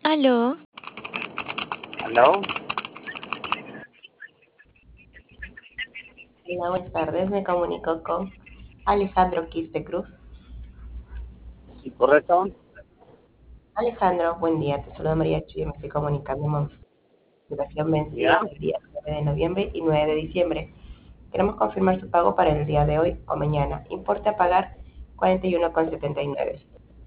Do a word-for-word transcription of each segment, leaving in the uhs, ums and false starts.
Aló, ¿Aló? Hola, buenas tardes. Me comunico con Alejandro Quiste Cruz. ¿Sí, correcto? Alejandro, buen día. Te saluda María Chuy. Me estoy comunicando con duración vencida ¿Ya? el día nueve de noviembre y nueve de diciembre. Queremos confirmar su pago para el día de hoy o mañana. Importe a pagar cuarenta y uno con setenta y nueve.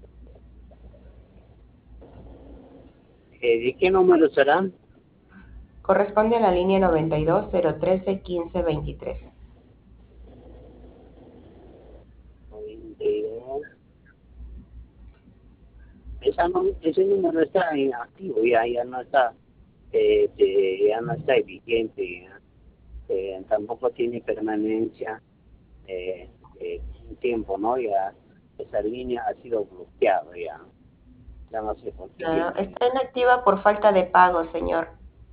Eh, ¿de qué número serán? Corresponde a la línea noventa y dos cero trece quince veintitrés. veintidós. Esa no- ese número está inactivo, ya, ya no está, eh, eh, ya no está vigente, ya. Eh, tampoco tiene permanencia eh, eh, un tiempo, ¿no? Ya esa línea ha sido bloqueada, ya. Ya no sé por qué Claro, tiene. está inactiva por falta de pago, señor,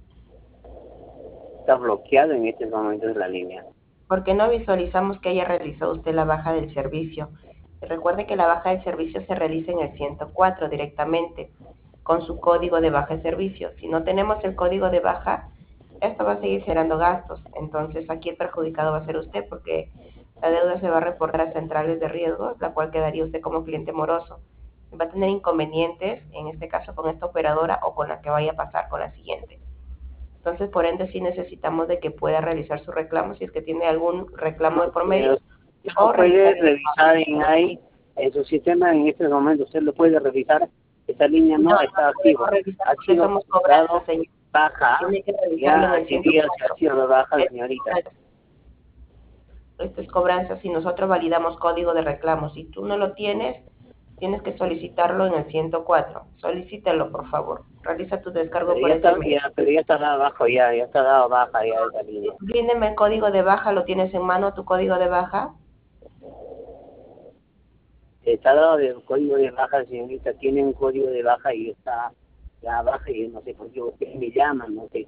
Está bloqueada en este momento de la línea. porque no visualizamos que haya realizado usted la baja del servicio. Recuerde que la baja del servicio se realiza en el ciento cuatro directamente con su código de baja de servicio. Si no tenemos el código de baja, esto va a seguir generando gastos. Entonces aquí el perjudicado va a ser usted porque la deuda se va a reportar a centrales de riesgos, la cual quedaría usted como cliente moroso. Va a tener inconvenientes, en este caso con esta operadora o con la que vaya a pasar con la siguiente. Entonces, por ende, sí necesitamos de que pueda realizar su reclamo si es que tiene algún reclamo de por medio Pero usted o lo puede revisar el revisar en ahí, en su sistema en este momento, usted lo puede revisar, esta línea No, no no está podemos activo, revisar ha porque sido somos cobranza, dado señor. baja, Tiene que revisarlo ya en el hace días que ha ciento cuatro. sido baja, Esto es señorita. cobranza. Esto es cobranza si nosotros validamos código de reclamo. Si tú no lo tienes, tienes que solicitarlo en el ciento cuatro. Solicítalo, por favor. Realiza tu descargo Pero por ya ese está, medio. ya, pero ya está dado bajo, ya, ya está dado baja ya esa línea. Bríndeme el código de baja. ¿Lo tienes en mano, tu código de baja? Está dado el código de baja, señorita, tiene un código de baja y está ya baja y no sé por qué ustedes me llaman, no sé.